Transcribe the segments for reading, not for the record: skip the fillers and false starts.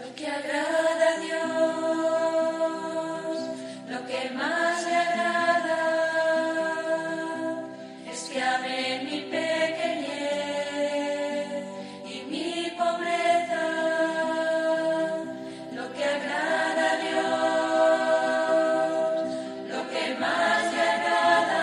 que agrada a Dios, lo que más le agrada, es que ame mi pequeñez y mi pobreza. Lo que agrada a Dios, lo que más le agrada,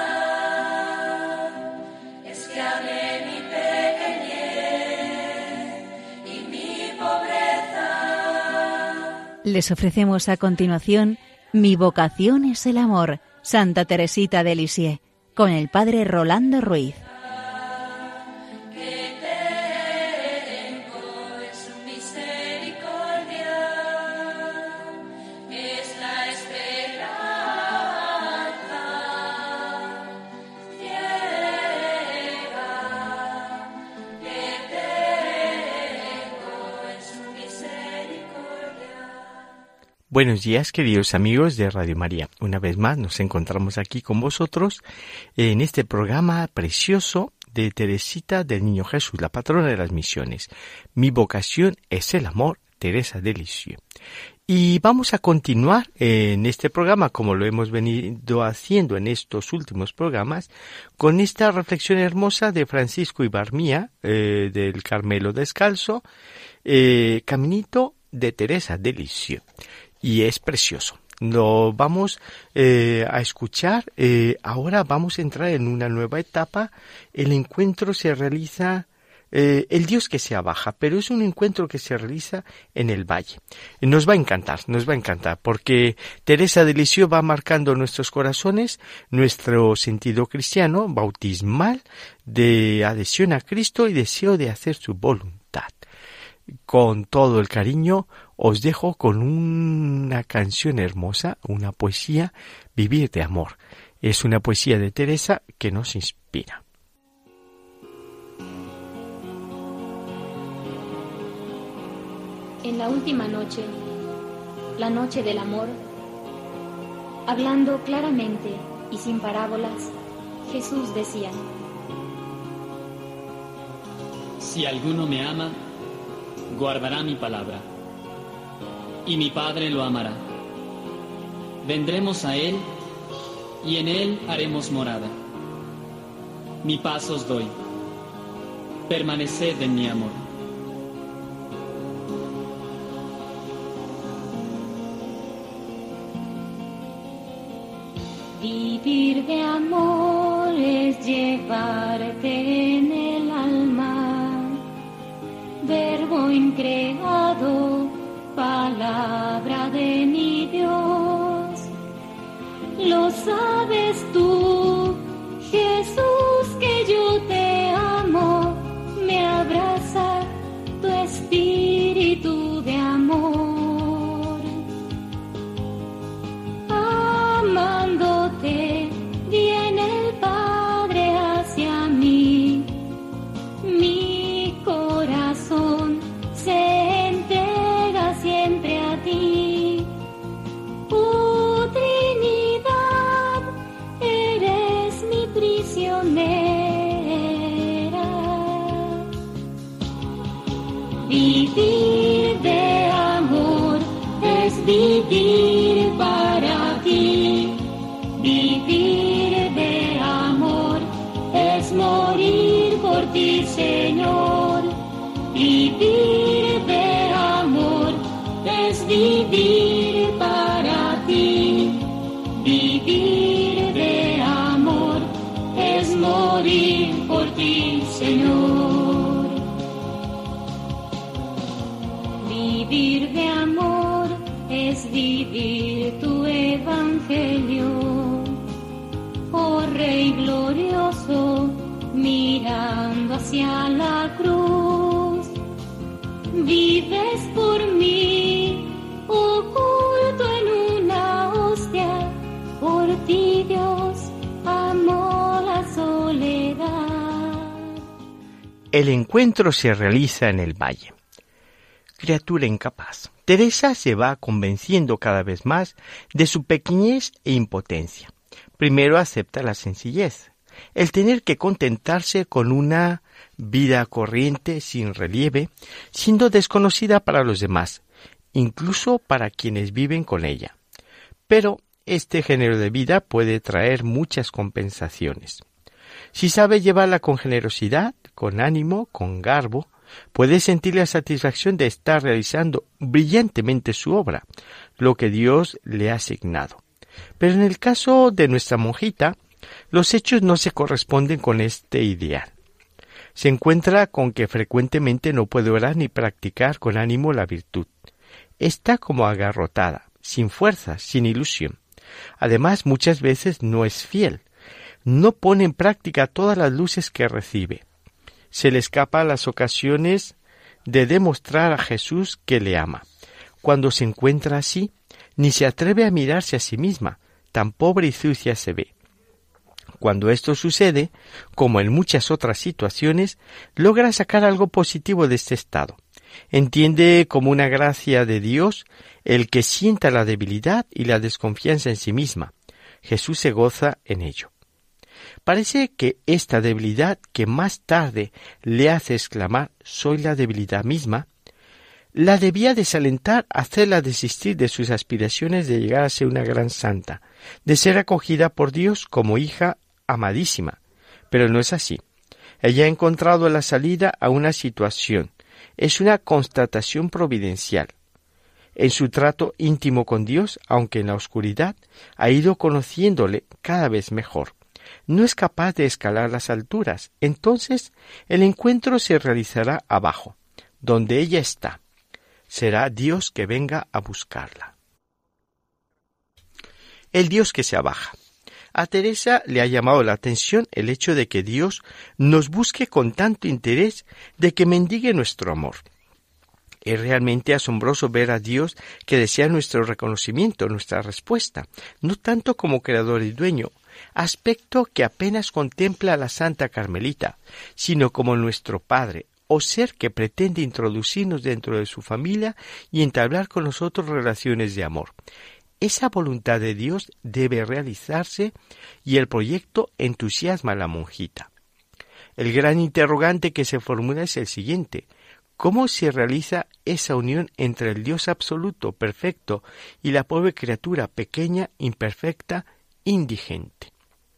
es que ame mi pequeñez y mi pobreza. Les ofrecemos a continuación Mi vocación es el amor, Santa Teresita de Lisieux, con el padre Rolando Ruiz. Buenos días, queridos amigos de Radio María. Una vez más nos encontramos aquí con vosotros en este programa precioso de Teresita del Niño Jesús, la patrona de las misiones. Mi vocación es el amor, Teresa de Lisieux. Y vamos a continuar en este programa, como lo hemos venido haciendo en estos últimos programas, con esta reflexión hermosa de Francisco Ibarmía, del Carmelo Descalzo, Caminito de Teresa de Lisieux. Y es precioso. Lo vamos a escuchar. Ahora vamos a entrar en una nueva etapa. El encuentro se realiza, el Dios que se abaja, pero es un encuentro que se realiza en el valle. Nos va a encantar, porque Teresa de Lisieux va marcando nuestros corazones, nuestro sentido cristiano, bautismal, de adhesión a Cristo y deseo de hacer su voluntad. Con todo el cariño os dejo con una canción hermosa, una poesía, Vivir de amor. Es una poesía de Teresa que nos inspira. En la última noche, la noche del amor, hablando claramente y sin parábolas, Jesús decía: Si alguno me ama, guardará mi palabra, y mi Padre lo amará. Vendremos a Él, y en Él haremos morada. Mi paz os doy, permaneced en mi amor. Vivir de amor es llevarte en el alma, verbo increado, palabra de mi Dios. Lo sabes tú, Jesús, que yo te amo, me abraza tu espíritu de amor. Amándote viene el Padre hacia mí, mi corazón se entrega siempre a ti. Trinidad, eres mi prisionera. Vivir de amor es vivir para ti. Vivir de amor es morir por ti, Señor. Vivir de amor es vivir para ti. Vivir de amor es morir por ti, Señor. Vivir de amor es vivir tu evangelio. Oh Rey glorioso, mirando hacia la cruz, vives por mí, oculto en una hostia. Por ti, Dios, amó la soledad. El encuentro se realiza en el valle. Criatura incapaz. Teresa se va convenciendo cada vez más de su pequeñez e impotencia. Primero acepta la sencillez, el tener que contentarse con una vida corriente sin relieve, siendo desconocida para los demás, incluso para quienes viven con ella. Pero este género de vida puede traer muchas compensaciones. Si sabe llevarla con generosidad, con ánimo, con garbo, puede sentir la satisfacción de estar realizando brillantemente su obra, lo que Dios le ha asignado. Pero en el caso de nuestra monjita, los hechos no se corresponden con este ideal. Se encuentra con que frecuentemente no puede orar ni practicar con ánimo la virtud. Está como agarrotada, sin fuerza, sin ilusión. Además, muchas veces no es fiel. No pone en práctica todas las luces que recibe. Se le escapa las ocasiones de demostrar a Jesús que le ama. Cuando se encuentra así, ni se atreve a mirarse a sí misma, tan pobre y sucia se ve. Cuando esto sucede, como en muchas otras situaciones, logra sacar algo positivo de este estado. Entiende como una gracia de Dios el que sienta la debilidad y la desconfianza en sí misma. Jesús se goza en ello. Parece que esta debilidad que más tarde le hace exclamar «soy la debilidad misma», la debía desalentar, hacerla desistir de sus aspiraciones de llegar a ser una gran santa, de ser acogida por Dios como hija amadísima. Pero no es así. Ella ha encontrado la salida a una situación. Es una constatación providencial. En su trato íntimo con Dios, aunque en la oscuridad, ha ido conociéndole cada vez mejor. No es capaz de escalar las alturas. Entonces, el encuentro se realizará abajo, donde ella está. Será Dios que venga a buscarla. El Dios que se abaja. A Teresa le ha llamado la atención el hecho de que Dios nos busque con tanto interés, de que mendigue nuestro amor. Es realmente asombroso ver a Dios que desea nuestro reconocimiento, nuestra respuesta, no tanto como creador y dueño, aspecto que apenas contempla a la Santa Carmelita, sino como nuestro Padre, o ser que pretende introducirnos dentro de su familia y entablar con nosotros relaciones de amor. Esa voluntad de Dios debe realizarse y el proyecto entusiasma a la monjita. El gran interrogante que se formula es el siguiente: ¿cómo se realiza esa unión entre el Dios absoluto, perfecto, y la pobre criatura pequeña, imperfecta, indigente?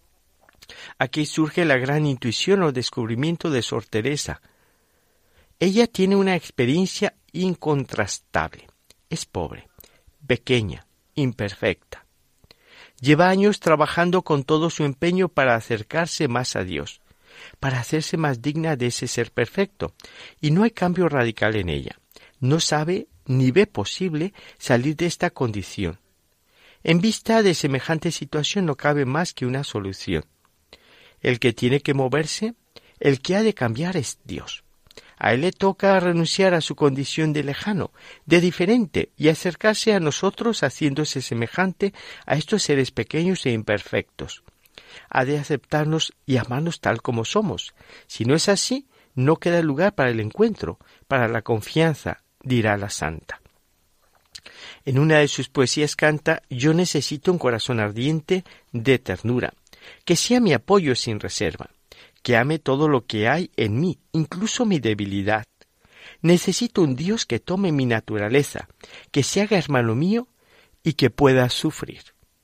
Aquí surge la gran intuición o descubrimiento de Sor Teresa. Ella tiene una experiencia incontrastable. Es pobre, pequeña, imperfecta. Lleva años trabajando con todo su empeño para acercarse más a Dios, para hacerse más digna de ese ser perfecto, y no hay cambio radical en ella. No sabe ni ve posible salir de esta condición. En vista de semejante situación no cabe más que una solución. El que tiene que moverse, el que ha de cambiar es Dios. A él le toca renunciar a su condición de lejano, de diferente, y acercarse a nosotros haciéndose semejante a estos seres pequeños e imperfectos. Ha de aceptarnos y amarnos tal como somos. Si no es así, no queda lugar para el encuentro, para la confianza, dirá la santa. En una de sus poesías canta: «Yo necesito un corazón ardiente de ternura, que sea mi apoyo sin reserva, que ame todo lo que hay en mí, incluso mi debilidad. Necesito un Dios que tome mi naturaleza, que se haga hermano mío y que pueda sufrir».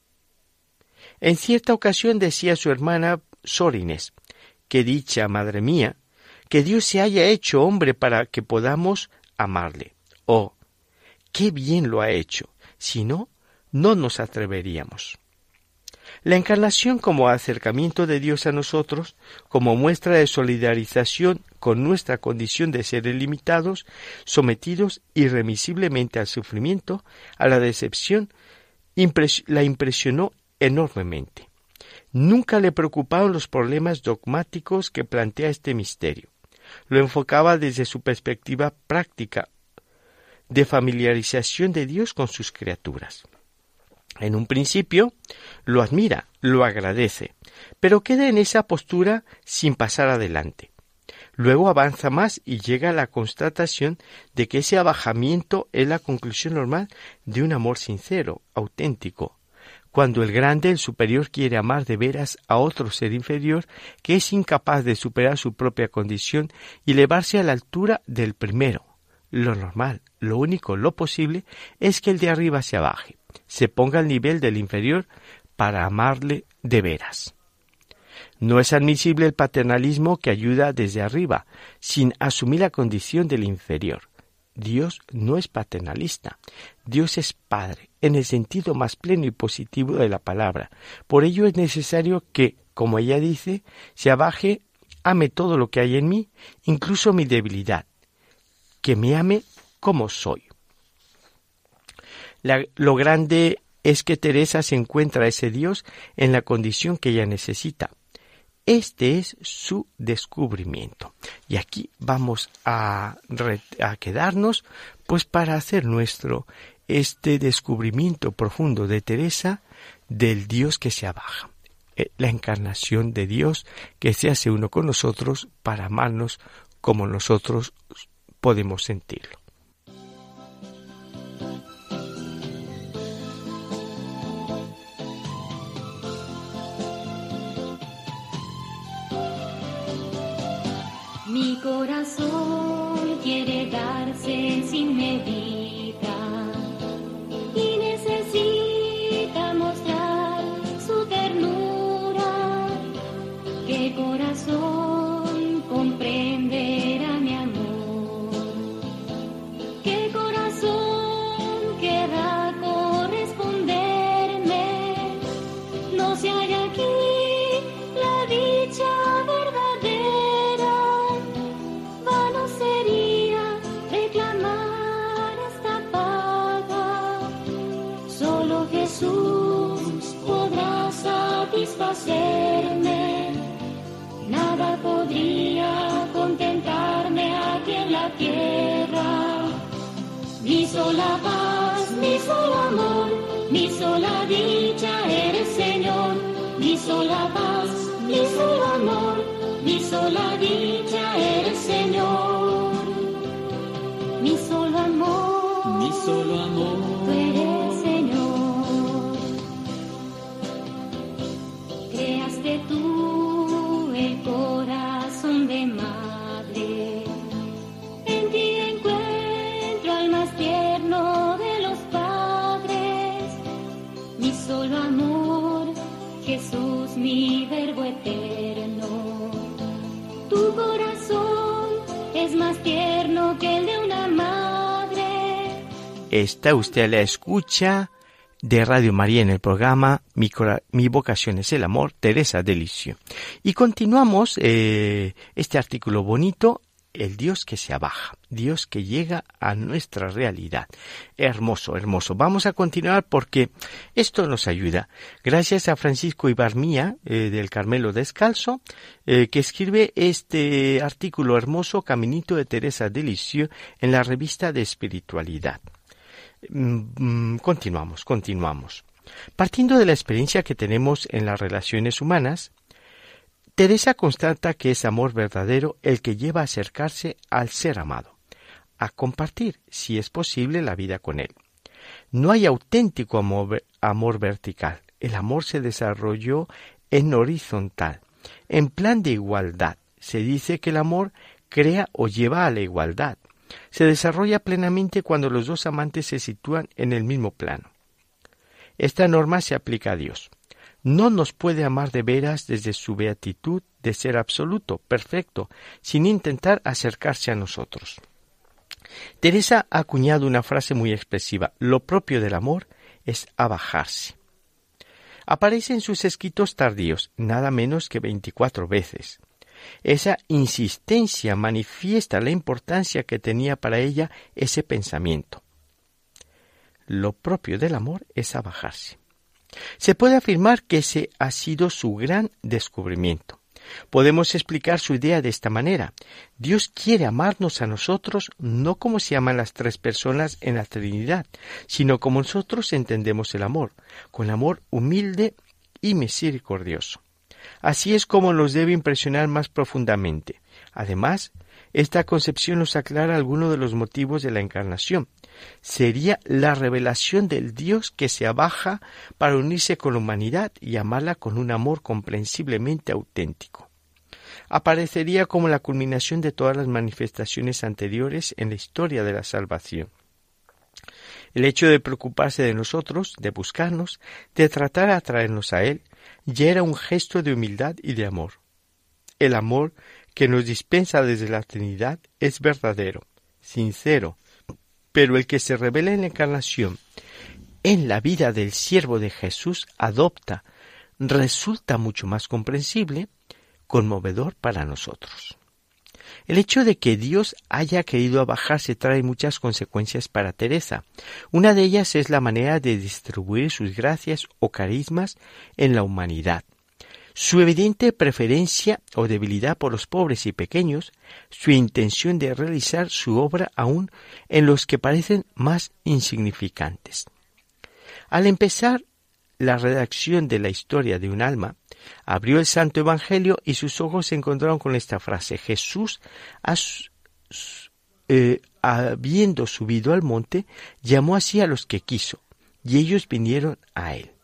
En cierta ocasión decía su hermana Sor Inés: «Qué dicha, madre mía, que Dios se haya hecho hombre para que podamos amarle. Oh, qué bien lo ha hecho, si no, no nos atreveríamos». La encarnación como acercamiento de Dios a nosotros, como muestra de solidarización con nuestra condición de seres limitados, sometidos irremisiblemente al sufrimiento, a la decepción, la impresionó enormemente. Nunca le preocuparon los problemas dogmáticos que plantea este misterio. Lo enfocaba desde su perspectiva práctica de familiarización de Dios con sus criaturas. En un principio lo admira, lo agradece, pero queda en esa postura sin pasar adelante. Luego avanza más y llega a la constatación de que ese abajamiento es la conclusión normal de un amor sincero, auténtico. Cuando el grande, el superior, quiere amar de veras a otro ser inferior que es incapaz de superar su propia condición y elevarse a la altura del primero, Lo normal, lo único, lo posible, es que el de arriba se abaje, se ponga al nivel del inferior para amarle de veras. No es admisible el paternalismo que ayuda desde arriba, sin asumir la condición del inferior. Dios no es paternalista. Dios es Padre, en el sentido más pleno y positivo de la palabra. Por ello es necesario que, como ella dice, se abaje, ame todo lo que hay en mí, incluso mi debilidad, que me ame como soy. Lo grande es que Teresa se encuentra a ese Dios en la condición que ella necesita. Este es su descubrimiento. Y aquí vamos a quedarnos, pues para hacer nuestro este descubrimiento profundo de Teresa del Dios que se abaja. La encarnación de Dios que se hace uno con nosotros para amarnos como nosotros podemos sentirlo. Mi corazón quiere darse sin medida y necesita mostrar su ternura. ¿Qué corazón comprenderá mi amor? ¿Qué corazón querrá corresponderme? No se halla aquí la dicha verdadera. Sería reclamar esta paga. Solo Jesús podrá satisfacerme. Nada podría contentarme aquí en la tierra. Mi sola paz, mi solo amor, mi sola dicha eres, Señor. Mi sola paz, mi solo amor, mi sola dicha eres, Señor. Mi solo amor, mi solo amor, tú eres, Señor. Creaste tú el corazón de madre. En ti encuentro al más tierno de los padres. Mi solo amor, Jesús, mi verbo eterno. Tu corazón es más tierno que el de una madre. Está usted a la escucha de Radio María en el programa Mi vocación es el amor, Teresa de Lisieux. Y continuamos este artículo bonito, el Dios que se abaja, Dios que llega a nuestra realidad. Hermoso, hermoso. Vamos a continuar porque esto nos ayuda. Gracias a Francisco Ibarmía, del Carmelo Descalzo, que escribe este artículo hermoso, Caminito de Teresa de Lisieux, en la revista de Espiritualidad. Continuamos. Partiendo de la experiencia que tenemos en las relaciones humanas, Teresa constata que es amor verdadero el que lleva a acercarse al ser amado, a compartir, si es posible, la vida con él. No hay auténtico amor vertical. El amor se desarrolló en horizontal, en plan de igualdad. Se dice que el amor crea o lleva a la igualdad. Se desarrolla plenamente cuando los dos amantes se sitúan en el mismo plano. Esta norma se aplica a Dios. No nos puede amar de veras desde su beatitud de ser absoluto, perfecto, sin intentar acercarse a nosotros. Teresa ha acuñado una frase muy expresiva: lo propio del amor es abajarse. Aparece en sus escritos tardíos, nada menos que 24 veces. Esa insistencia manifiesta la importancia que tenía para ella ese pensamiento. Lo propio del amor es abajarse. Se puede afirmar que ese ha sido su gran descubrimiento. Podemos explicar su idea de esta manera. Dios quiere amarnos a nosotros no como se aman las tres personas en la Trinidad, sino como nosotros entendemos el amor, con amor humilde y misericordioso. Así es como nos debe impresionar más profundamente. Además, esta concepción nos aclara algunos de los motivos de la encarnación. Sería la revelación del Dios que se abaja para unirse con la humanidad y amarla con un amor comprensiblemente auténtico. aparecería como la culminación de todas las manifestaciones anteriores en la historia de la salvación. El hecho de preocuparse de nosotros, de buscarnos, de tratar de atraernos a Él, ya era un gesto de humildad y de amor. El amor que nos dispensa desde la Trinidad es verdadero, sincero, pero el que se revela en la encarnación, en la vida del siervo de Jesús, adopta, resulta mucho más comprensible, conmovedor para nosotros. El hecho de que Dios haya querido abajarse trae muchas consecuencias para Teresa. Una de ellas es la manera de distribuir sus gracias o carismas en la humanidad. Su evidente preferencia o debilidad por los pobres y pequeños, su intención de realizar su obra aún en los que parecen más insignificantes. Al empezar la redacción de la historia de un alma, abrió el Santo Evangelio y sus ojos se encontraron con esta frase: Jesús, habiendo subido al monte, llamó así a los que quiso, y ellos vinieron a él.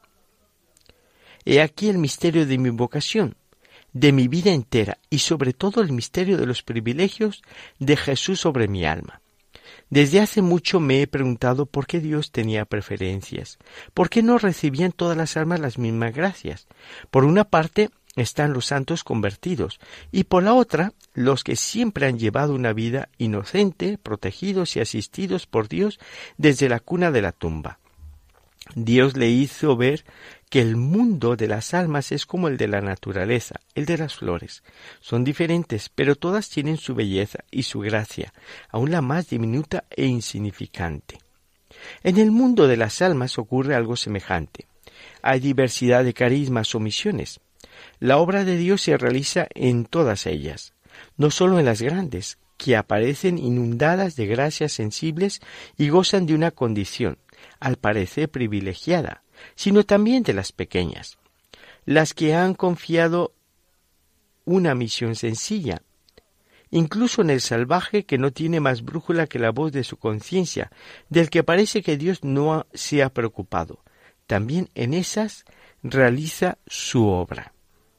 He aquí el misterio de mi vocación, de mi vida entera, y sobre todo el misterio de los privilegios de Jesús sobre mi alma. Desde hace mucho me he preguntado por qué Dios tenía preferencias, por qué no recibían todas las almas las mismas gracias. Por una parte están los santos convertidos, y por la otra los que siempre han llevado una vida inocente, protegidos y asistidos por Dios desde la cuna de la tumba. Dios le hizo ver que el mundo de las almas es como el de la naturaleza, el de las flores. Son diferentes, pero todas tienen su belleza y su gracia, aun la más diminuta e insignificante. En el mundo de las almas ocurre algo semejante. Hay diversidad de carismas o misiones. La obra de Dios se realiza en todas ellas, no solo en las grandes, que aparecen inundadas de gracias sensibles y gozan de una condición, al parecer privilegiada, sino también de las pequeñas, las que han confiado una misión sencilla, incluso en el salvaje que no tiene más brújula que la voz de su conciencia, del que parece que Dios no se ha preocupado. También en esas realiza su obra.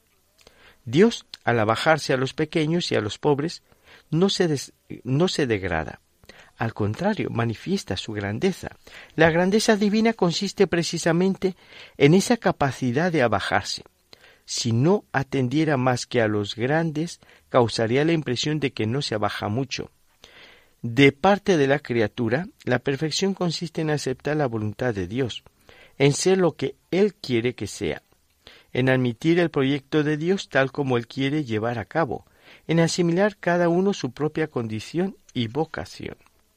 Dios, al abajarse a los pequeños y a los pobres, no se degrada. Al contrario, manifiesta su grandeza. La grandeza divina consiste precisamente en esa capacidad de abajarse. Si no atendiera más que a los grandes, causaría la impresión de que no se abaja mucho. De parte de la criatura, la perfección consiste en aceptar la voluntad de Dios, en ser lo que Él quiere que sea, en admitir el proyecto de Dios tal como Él quiere llevar a cabo, en asimilar cada uno su propia condición y vocación.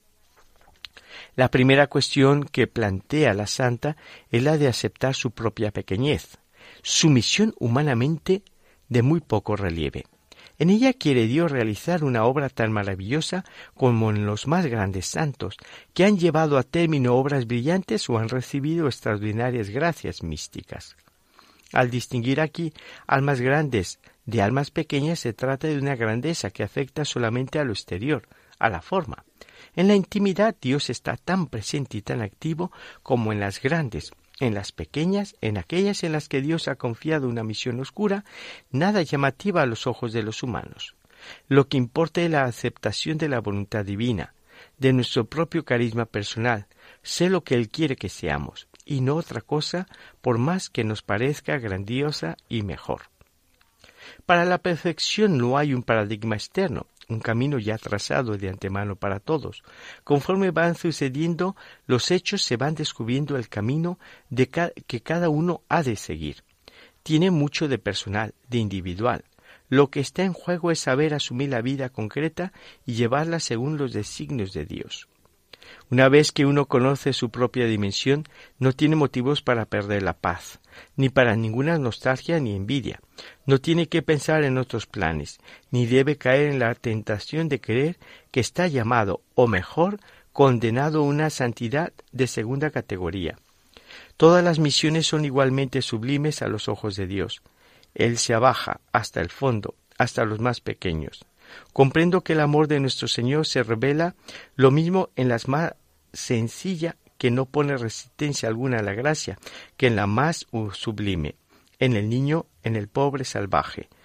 La primera cuestión que plantea la santa es la de aceptar su propia pequeñez, su misión humanamente de muy poco relieve. En ella quiere Dios realizar una obra tan maravillosa como en los más grandes santos, que han llevado a término obras brillantes o han recibido extraordinarias gracias místicas. Al distinguir aquí almas grandes de almas pequeñas, se trata de una grandeza que afecta solamente a lo exterior, a la forma. En la intimidad Dios está tan presente y tan activo como en las grandes. En las pequeñas, en aquellas en las que Dios ha confiado una misión oscura, nada llamativa a los ojos de los humanos. Lo que importa es la aceptación de la voluntad divina, de nuestro propio carisma personal, sé lo que Él quiere que seamos, y no otra cosa, por más que nos parezca grandiosa y mejor. Para la perfección no hay un paradigma externo, un camino ya trazado de antemano para todos. Conforme van sucediendo los hechos, se van descubriendo el camino que cada uno ha de seguir. Tiene mucho de personal, de individual. Lo que está en juego es saber asumir la vida concreta y llevarla según los designios de Dios. Una vez que uno conoce su propia dimensión, no tiene motivos para perder la paz, ni para ninguna nostalgia ni envidia. No tiene que pensar en otros planes, ni debe caer en la tentación de creer que está llamado, o mejor, condenado a una santidad de segunda categoría. Todas las misiones son igualmente sublimes a los ojos de Dios. Él se abaja hasta el fondo, hasta los más pequeños. Comprendo que el amor de nuestro Señor se revela lo mismo en la más sencilla, que no pone resistencia alguna a la gracia, que en la más sublime, en el niño, en el pobre salvaje.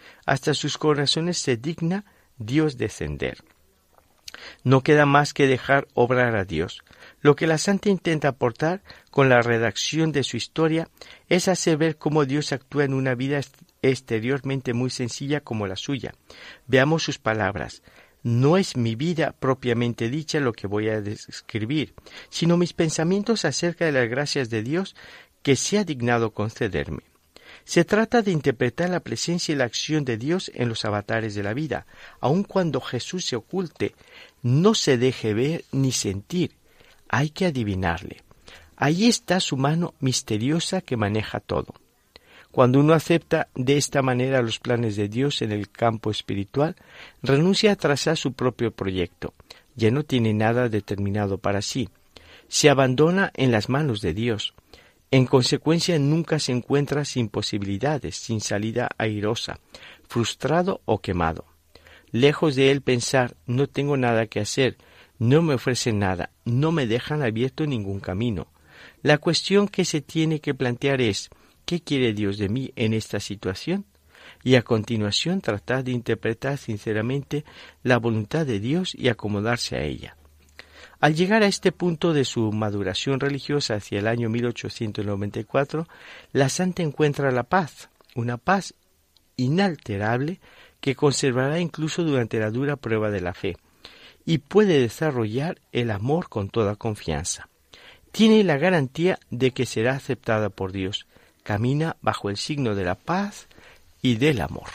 Hasta sus corazones se digna Dios descender. No queda más que dejar obrar a Dios. Lo que la santa intenta aportar con la redacción de su historia es hacer ver cómo Dios actúa en una vida exteriormente muy sencilla como la suya. Veamos sus palabras. No es mi vida propiamente dicha lo que voy a describir, sino mis pensamientos acerca de las gracias de Dios que se ha dignado concederme. Se trata de interpretar la presencia y la acción de Dios en los avatares de la vida, aun cuando Jesús se oculte, no se deje ver ni sentir, hay que adivinarle. Ahí está su mano misteriosa que maneja todo. Cuando uno acepta de esta manera los planes de Dios en el campo espiritual, renuncia a trazar su propio proyecto. Ya no tiene nada determinado para sí. Se abandona en las manos de Dios. En consecuencia, nunca se encuentra sin posibilidades, sin salida airosa, frustrado o quemado. Lejos de él pensar, no tengo nada que hacer, no me ofrecen nada, no me dejan abierto ningún camino. La cuestión que se tiene que plantear es, ¿qué quiere Dios de mí en esta situación? Y a continuación tratar de interpretar sinceramente la voluntad de Dios y acomodarse a ella. Al llegar a este punto de su maduración religiosa hacia el año 1894, la santa encuentra la paz, una paz inalterable que conservará incluso durante la dura prueba de la fe, y puede desarrollar el amor con toda confianza. Tiene la garantía de que será aceptada por Dios. Camina bajo el signo de la paz y del amor.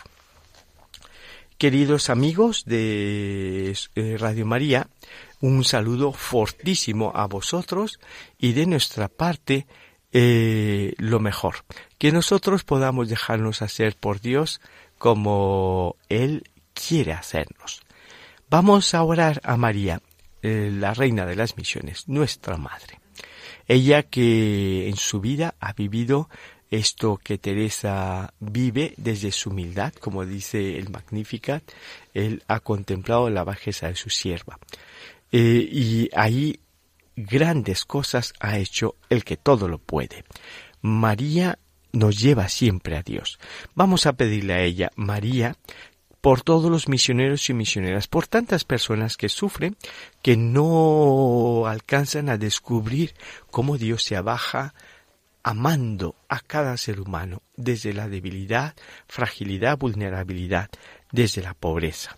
Queridos amigos de Radio María, un saludo fortísimo a vosotros y de nuestra parte lo mejor. Que nosotros podamos dejarnos hacer por Dios como Él quiere hacernos. Vamos a orar a María, la Reina de las Misiones, nuestra Madre. Ella que en su vida ha vivido esto que Teresa vive desde su humildad, como dice el Magnificat, él ha contemplado la bajeza de su sierva. Y ahí grandes cosas ha hecho el que todo lo puede. María nos lleva siempre a Dios. Vamos a pedirle a ella, María, por todos los misioneros y misioneras, por tantas personas que sufren, que no alcanzan a descubrir cómo Dios se abaja amando a cada ser humano, desde la debilidad, fragilidad, vulnerabilidad, desde la pobreza.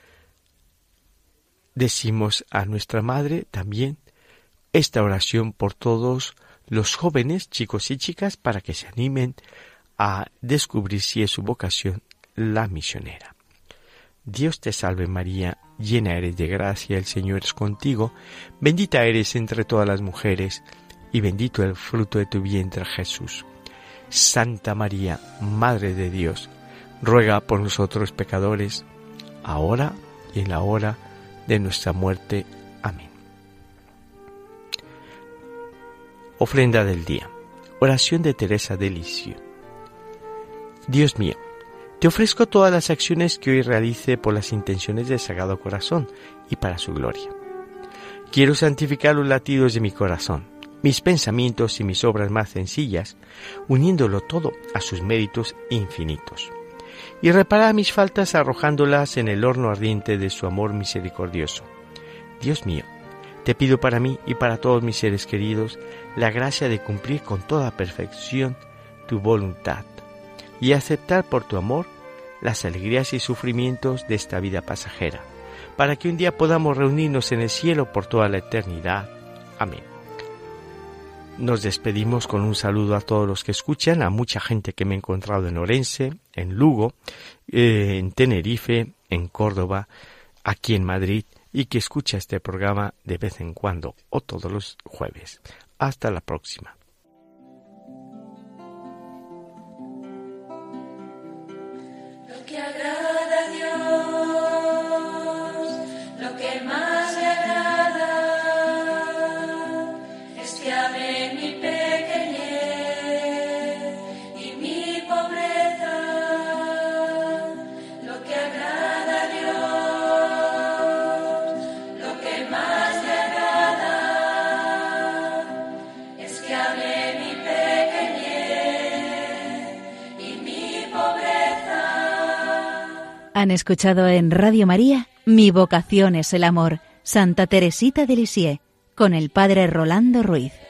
Decimos a nuestra Madre también esta oración por todos los jóvenes, chicos y chicas, para que se animen a descubrir si es su vocación la misionera. Dios te salve María, llena eres de gracia, el Señor es contigo, bendita eres entre todas las mujeres, y bendito el fruto de tu vientre Jesús. Santa María, Madre de Dios, ruega por nosotros pecadores, ahora y en la hora de nuestra muerte. Amén. Ofrenda del día. Oración de Teresa de Lisieux. Dios mío, te ofrezco todas las acciones que hoy realice por las intenciones del Sagrado Corazón y para su gloria. Quiero santificar los latidos de mi corazón, mis pensamientos y mis obras más sencillas, uniéndolo todo a sus méritos infinitos, y reparar mis faltas arrojándolas en el horno ardiente de su amor misericordioso. Dios mío, te pido para mí y para todos mis seres queridos la gracia de cumplir con toda perfección tu voluntad y aceptar por tu amor las alegrías y sufrimientos de esta vida pasajera, para que un día podamos reunirnos en el cielo por toda la eternidad. Amén. Nos despedimos con un saludo a todos los que escuchan, a mucha gente que me he encontrado en Orense, en Lugo, en Tenerife, en Córdoba, aquí en Madrid, y que escucha este programa de vez en cuando o todos los jueves. Hasta la próxima. Lo que agrada a Dios, lo que más le agrada, es que ame mi pequeñez y mi pobreza. Lo que agrada a Dios, lo que más le agrada, es que ame Han escuchado en Radio María Mi vocación es el amor, Santa Teresita de Lisieux, con el Padre Rolando Ruiz.